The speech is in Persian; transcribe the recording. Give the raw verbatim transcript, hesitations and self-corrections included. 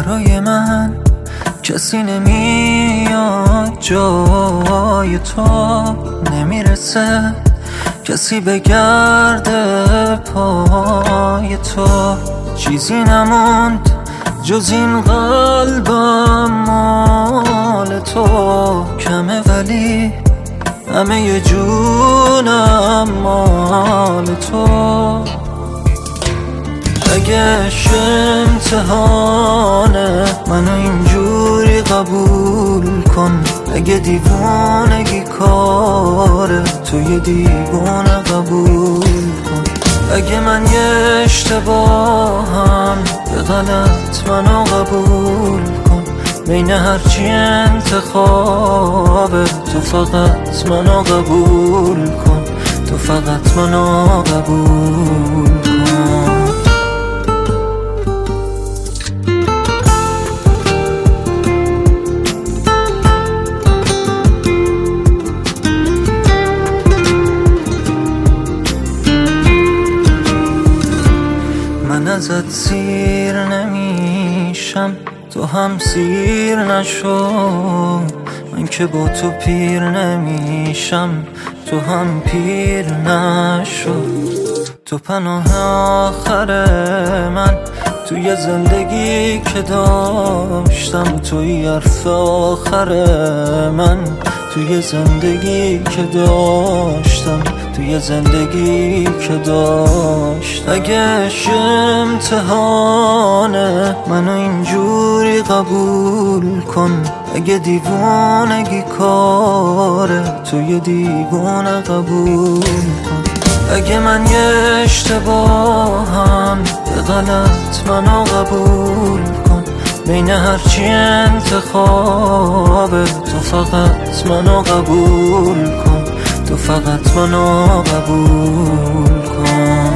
برای من کسی نمیاد جای تو، نمیرسه کسی بگرده پای تو. چیزی نموند جز این قلبم مال تو، کمه ولی همه ی جونم مال تو. اگه امتحانه منو اینجوری قبول کن، اگه دیوانگی کاره تو یه دیوانه قبول کن. اگه من یه اشتباهم به غلط منو قبول کن، بین هرچی انتخابه تو فقط منو قبول کن، تو فقط منو قبول کن. من ازت سیر نمیشم تو هم سیر نشو، من که با تو پیر نمیشم تو هم پیر نشو. تو پناه آخر من توی زندگی که داشتم، توی حرف آخر من توی زندگی که داشتم، توی زندگی که داشت. اگه امتحانه منو اینجوری قبول کن، اگه دیوانگی کاره توی دیوانه قبول کن. اگه من یه اشتباهم به غلط منو قبول کن، بین هرچی انتخابه تو فقط منو قبول کن، تو فقط منو قبول کن.